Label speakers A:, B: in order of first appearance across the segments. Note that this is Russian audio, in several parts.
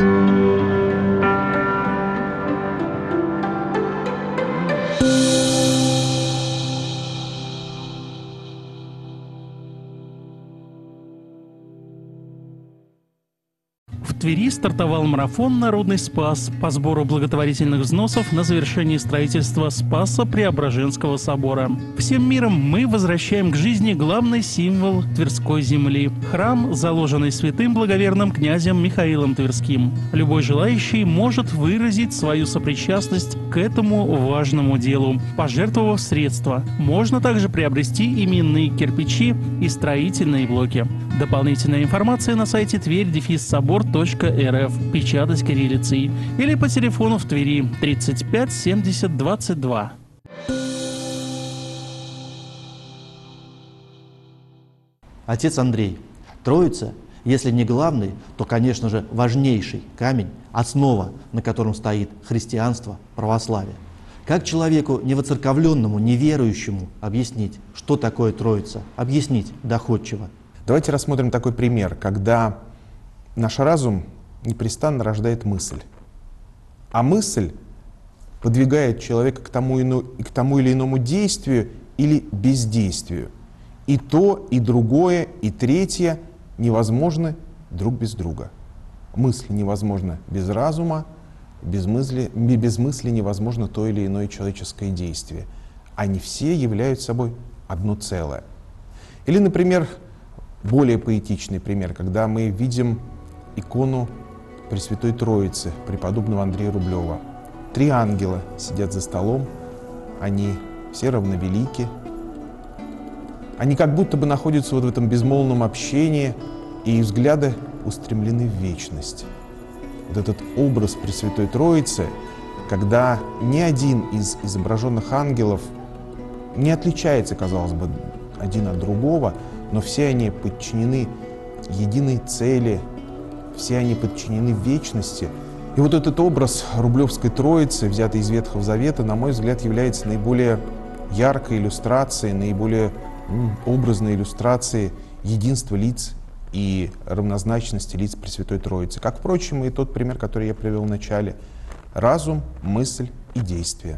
A: В Твери стартовал марафон «Народный спас» по сбору благотворительных взносов на завершение строительства Спасо-Преображенского собора. Всем миром мы возвращаем к жизни главный символ Тверской земли – храм, заложенный святым благоверным князем Михаилом Тверским. Любой желающий может выразить свою сопричастность к этому важному делу, пожертвовав средства. Можно также приобрести именные кирпичи и строительные блоки. Дополнительная информация на сайте tверь-собор.рф, печатать кириллицей, или по телефону в Твери 35 70 22.
B: Отец Андрей, Троица, если не главный, то, конечно же, важнейший камень, основа, на котором стоит христианство, православие. Как человеку невоцерковленному, неверующему объяснить, что такое Троица? Объяснить доходчиво.
C: Давайте рассмотрим такой пример, когда наш разум непрестанно рождает мысль. А мысль подвигает человека к тому или иному действию или бездействию. И то, и другое, и третье невозможны друг без друга. Мысль невозможна без разума, без мысли невозможно то или иное человеческое действие. Они все являются собой одно целое. Или, например, более поэтичный пример, когда мы видим икону Пресвятой Троицы преподобного Андрея Рублева. 3 ангела сидят за столом, они все равновелики. Они как будто бы находятся вот в этом безмолвном общении, и их взгляды устремлены в вечность. Вот этот образ Пресвятой Троицы, когда ни один из изображенных ангелов не отличается, казалось бы, один от другого, но все они подчинены единой цели, все они подчинены вечности. И вот этот образ Рублевской Троицы, взятый из Ветхого Завета, на мой взгляд, является наиболее яркой иллюстрацией, наиболее образной иллюстрацией единства лиц и равнозначности лиц Пресвятой Троицы. Как, впрочем, и тот пример, который я привел в начале. Разум, мысль и действие.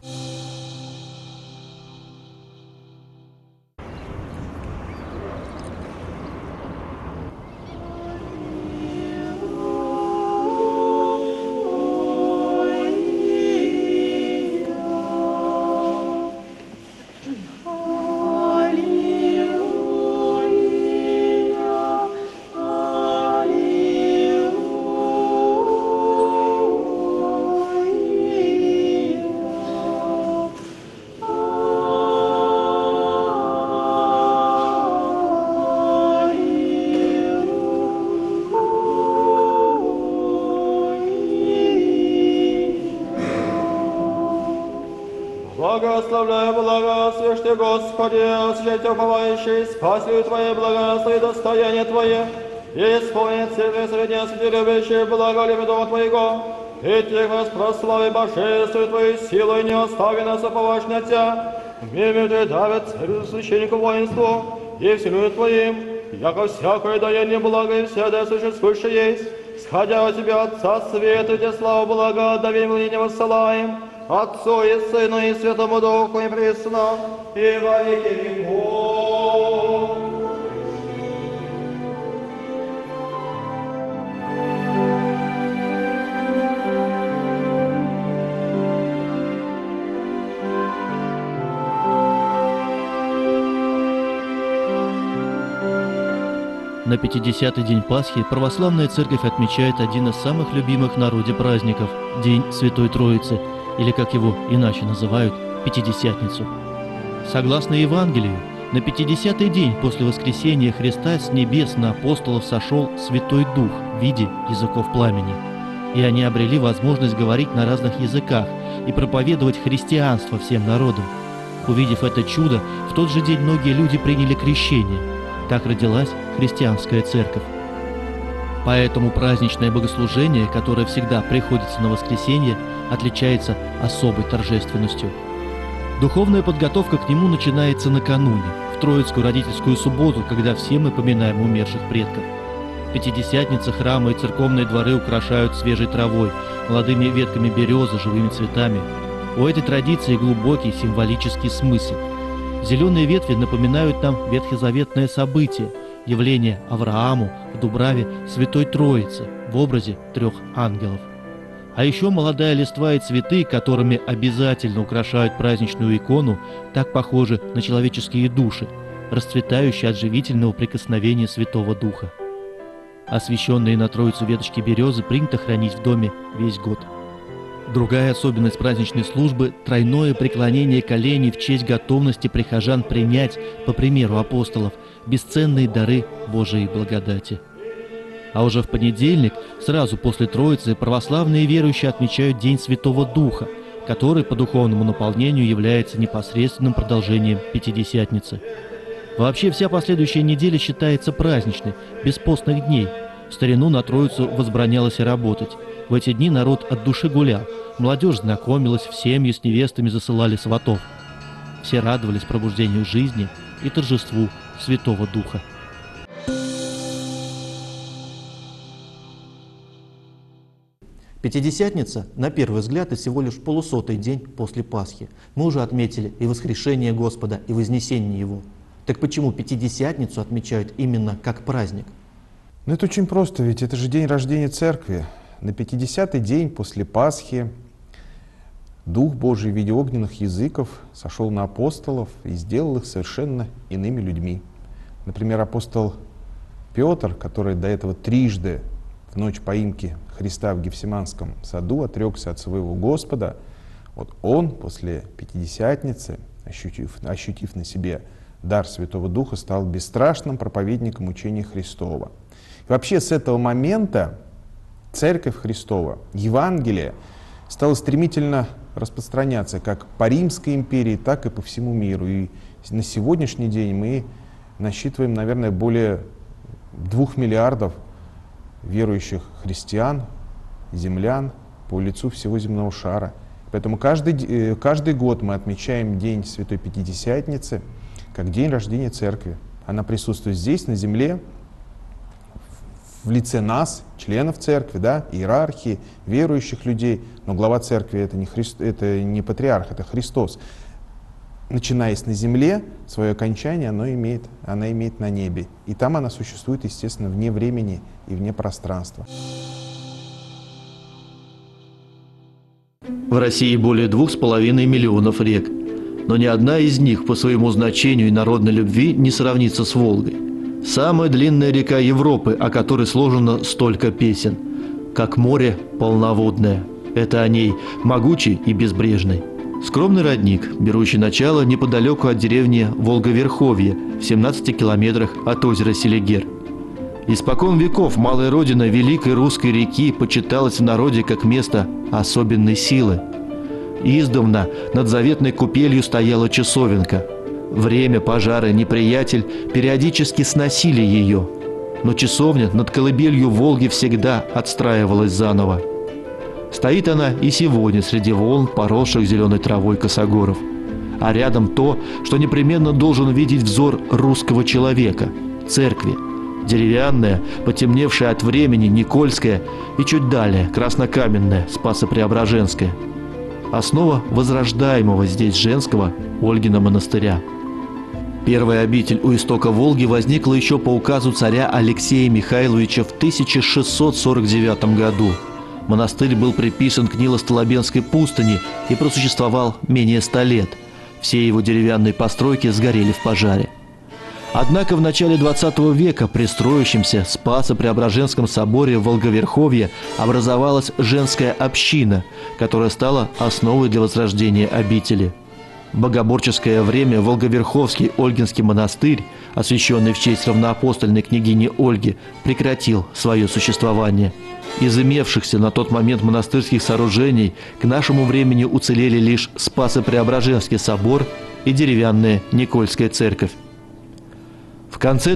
D: Благословляю, благословишь Ты, Господи, освящайте уповающий, спасли Твои, благослови достояние Твое, и исполнит церковь средня святилюбящие, благолепие Дома Твоего, и Тех нас прослави божествую Твою силу, и не остави нас уповать на Тебя, мимо Ты давит царю священнику воинству, и вселю Твоим, яко всякое даяние благо и всякое существующее есть, сходя от Тебя, Отца Света, и Тебе славу блага, доверие не воссылаем, Отцу и Сыну и Святому Духу и присно, и во веки веков.
E: На 50-й день Пасхи православная церковь отмечает один из самых любимых в народе праздников – День Святой Троицы, или, как его иначе называют, Пятидесятницу. Согласно Евангелию, на 50-й день после воскресения Христа с небес на апостолов сошел Святой Дух в виде языков пламени, и они обрели возможность говорить на разных языках и проповедовать христианство всем народам. Увидев это чудо, в тот же день многие люди приняли крещение. Так родилась христианская церковь. Поэтому праздничное богослужение, которое всегда приходится на воскресенье, отличается особой торжественностью. Духовная подготовка к нему начинается накануне, в Троицкую родительскую субботу, когда все мы поминаем умерших предков. Пятидесятница храма и церковные дворы украшают свежей травой, молодыми ветками березы, живыми цветами. У этой традиции глубокий символический смысл. Зеленые ветви напоминают нам ветхозаветное событие – явление Аврааму в Дубраве Святой Троицы в образе 3 ангелов. А еще молодая листва и цветы, которыми обязательно украшают праздничную икону, так похожи на человеческие души, расцветающие от живительного прикосновения Святого Духа. Освященные на Троицу веточки березы принято хранить в доме весь год. Другая особенность праздничной службы – тройное преклонение коленей в честь готовности прихожан принять, по примеру апостолов, бесценные дары Божией благодати. А уже в понедельник, сразу после Троицы, православные верующие отмечают День Святого Духа, который по духовному наполнению является непосредственным продолжением Пятидесятницы. Вообще вся последующая неделя считается праздничной, без постных дней. В старину на Троицу возбранялось и работать. В эти дни народ от души гулял, молодежь знакомилась, в семьи с невестами засылали сватов. Все радовались пробуждению жизни и торжеству Святого Духа.
B: Пятидесятница, на первый взгляд, это всего лишь полусотый день после Пасхи. Мы уже отметили и воскрешение Господа, и вознесение Его. Так почему Пятидесятницу отмечают именно как праздник?
C: Ну это очень просто, ведь это же день рождения Церкви. На 50-й день после Пасхи Дух Божий в виде огненных языков сошел на апостолов и сделал их совершенно иными людьми. Например, апостол Петр, который до этого трижды в ночь поимки Христа в Гефсиманском саду отрекся от своего Господа, вот он после Пятидесятницы, ощутив на себе дар Святого Духа, стал бесстрашным проповедником учения Христова. И вообще с этого момента Церковь Христова, Евангелие, стало стремительно распространяться как по Римской империи, так и по всему миру. И на сегодняшний день мы насчитываем, наверное, более 2 миллиардов верующих христиан, землян по лицу всего земного шара. Поэтому каждый год мы отмечаем День Святой Пятидесятницы как день рождения Церкви. Она присутствует здесь, на земле, в лице нас, членов Церкви, да, иерархии, верующих людей. Но глава Церкви это не патриарх, это Христос. Начинаясь на земле, свое окончание она имеет на небе. И там она существует, естественно, вне времени и вне пространства.
E: В России более 2,5 миллионов рек. Но ни одна из них по своему значению и народной любви не сравнится с Волгой. Самая длинная река Европы, о которой сложено столько песен. Как море полноводное. Это о ней, могучей и безбрежной. Скромный родник, берущий начало неподалеку от деревни Волговерховье, в 17 километрах от озера Селигер. Испокон веков малая родина великой русской реки почиталась в народе как место особенной силы. Издавна над заветной купелью стояла часовенка. Время, пожары, неприятель периодически сносили ее. Но часовня над колыбелью Волги всегда отстраивалась заново. Стоит она и сегодня среди волн, поросших зеленой травой косогоров. А рядом то, что непременно должен видеть взор русского человека – церкви. Деревянная, потемневшая от времени, Никольская и чуть далее краснокаменная, Спасо-Преображенская. Основа возрождаемого здесь женского Ольгина монастыря. Первая обитель у истока Волги возникла еще по указу царя Алексея Михайловича в 1649 году. Монастырь был приписан к Нило-Столобенской пустыне и просуществовал менее 100 лет. Все его деревянные постройки сгорели в пожаре. Однако в начале XX века при строящемся Спасо-Преображенском соборе в Волговерховье образовалась женская община, которая стала основой для возрождения обители. В богоборческое время Волговерховский Ольгинский монастырь, освященный в честь равноапостольной княгини Ольги, прекратил свое существование. Из имевшихся на тот момент монастырских сооружений к нашему времени уцелели лишь Спасо-Преображенский собор и деревянная Никольская церковь. В конце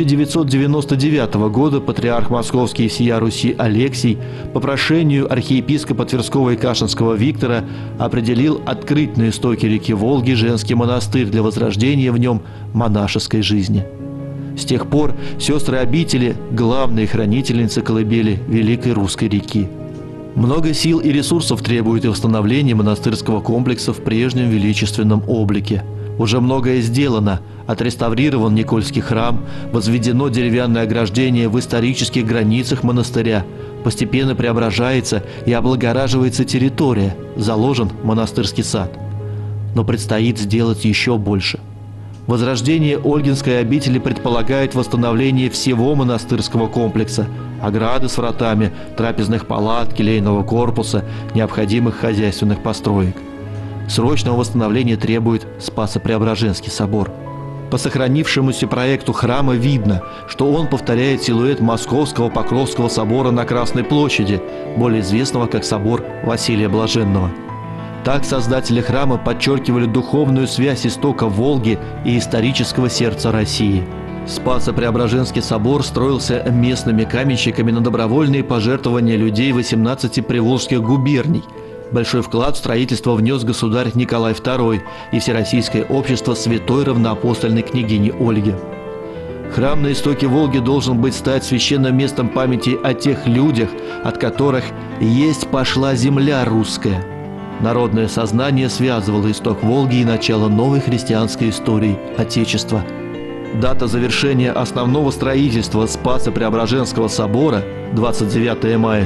E: 1999 года патриарх Московский и всея Руси Алексий по прошению архиепископа Тверского и Кашинского Виктора определил открыть на истоке реки Волги женский монастырь для возрождения в нем монашеской жизни.
F: С тех пор сестры обители – главные хранительницы колыбели Великой Русской реки. Много сил и ресурсов требует и восстановление монастырского комплекса в прежнем величественном облике. Уже многое сделано. Отреставрирован Никольский храм, возведено деревянное ограждение в исторических границах монастыря, постепенно преображается и облагораживается территория, заложен монастырский сад. Но предстоит сделать еще больше. Возрождение Ольгинской обители предполагает восстановление всего монастырского комплекса, ограды с вратами, трапезных палат, келейного корпуса, необходимых хозяйственных построек. Срочного восстановления требует Спасо-Преображенский собор. По сохранившемуся проекту храма видно, что он повторяет силуэт Московского Покровского собора на Красной площади, более известного как собор Василия Блаженного. Так создатели храма подчеркивали духовную связь истока Волги и исторического сердца России. Спасо-Преображенский собор строился местными каменщиками на добровольные пожертвования людей 18 приволжских губерний. Большой вклад в строительство внес государь Николай II и Всероссийское общество Святой Равноапостольной княгини Ольги. Храм на истоке Волги должен быть стать священным местом памяти о тех людях, от которых есть пошла земля русская. Народное сознание связывало исток Волги и начало новой христианской истории Отечества. Дата завершения основного строительства Спасо-Преображенского собора, 29 мая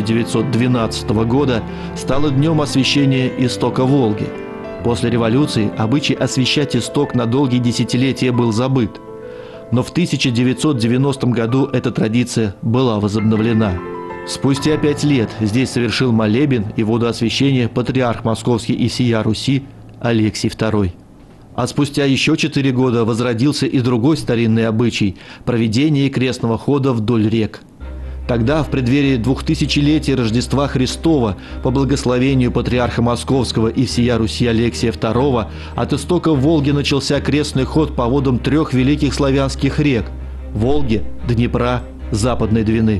F: 1912 года, стала днем освящения истока Волги. После революции обычай освящать исток на долгие десятилетия был забыт. Но в 1990 году эта традиция была возобновлена. Спустя 5 лет здесь совершил молебен и водоосвящение патриарх Московский и сия Руси Алексий II. А спустя еще 4 года возродился и другой старинный обычай – проведение крестного хода вдоль рек. Тогда, в преддверии 2000-летия Рождества Христова, по благословению патриарха Московского и всея Руси Алексия II, от истока Волги начался крестный ход по водам 3 великих славянских рек – Волги, Днепра, Западной Двины.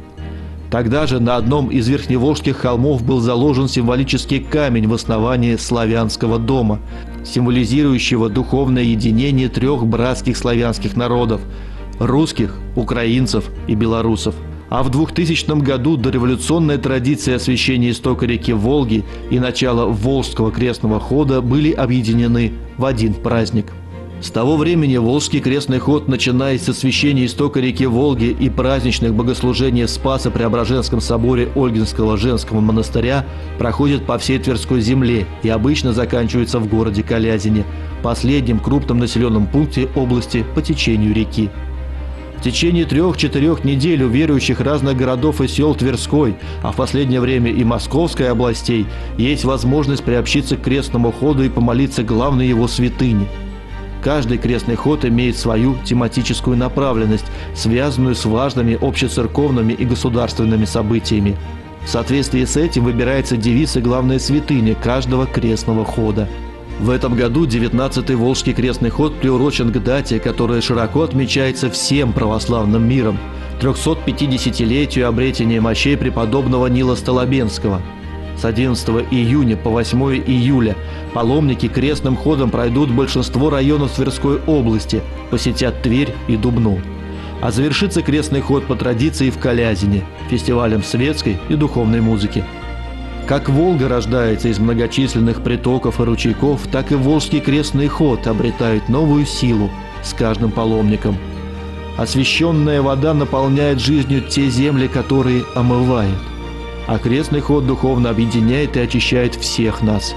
F: Тогда же на одном из верхневолжских холмов был заложен символический камень в основании славянского дома, символизирующего духовное единение 3 братских славянских народов – русских, украинцев и белорусов. А в 2000 году дореволюционная традиция освящения истока реки Волги и начало Волжского крестного хода были объединены в один праздник. С того времени Волжский крестный ход, начиная с освящения истока реки Волги и праздничных богослужений в Спасо-Преображенском соборе Ольгинского женского монастыря, проходит по всей Тверской земле и обычно заканчивается в городе Калязине, последнем крупном населенном пункте области по течению реки. В течение 3-4 недель у верующих разных городов и сел Тверской, а в последнее время и Московской областей, есть возможность приобщиться к крестному ходу и помолиться главной его святыне. Каждый крестный ход имеет свою тематическую направленность, связанную с важными общецерковными и государственными событиями. В соответствии с этим выбирается девиз и главная святыня каждого крестного хода. В этом году 19-й Волжский крестный ход приурочен к дате, которая широко отмечается всем православным миром – 350-летию обретения мощей преподобного Нила Столобенского. С 11 июня по 8 июля паломники крестным ходом пройдут большинство районов Тверской области, посетят Тверь и Дубну. А завершится крестный ход по традиции в Калязине, фестивалем светской и духовной музыки. Как Волга рождается из многочисленных притоков и ручейков, так и Волжский крестный ход обретает новую силу с каждым паломником. Освященная вода наполняет жизнью те земли, которые омывает. А крестный ход духовно объединяет и очищает всех нас.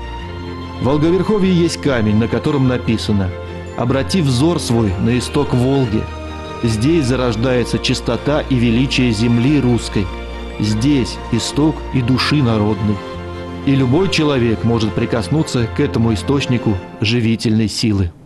F: В Волговерховье есть камень, на котором написано: «Обрати взор свой на исток Волги. Здесь зарождается чистота и величие земли русской. Здесь исток и души народной». И любой человек может прикоснуться к этому источнику живительной силы.